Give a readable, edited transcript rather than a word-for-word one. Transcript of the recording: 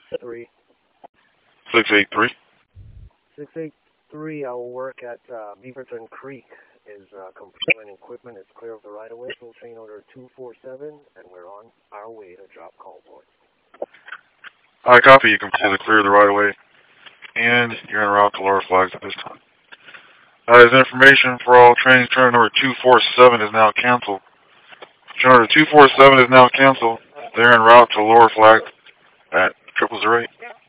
683. 683. 683, I will work at Beaverton Creek. Is complete equipment is clear of the right of way. Full train order 247, and we're on our way to drop call point. I copy. You completely clear the right of way, and you're en route to lower flags at this time. As information for all trains, train number 247 is now canceled. Train number 247 is now canceled. They're en route to lower flag at 0008.